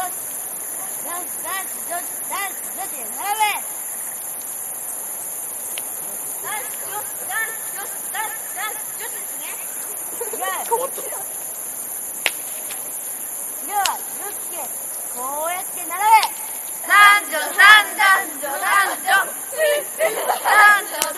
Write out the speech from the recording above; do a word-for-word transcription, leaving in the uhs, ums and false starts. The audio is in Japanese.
こうやって並べ。男女三男女男女男女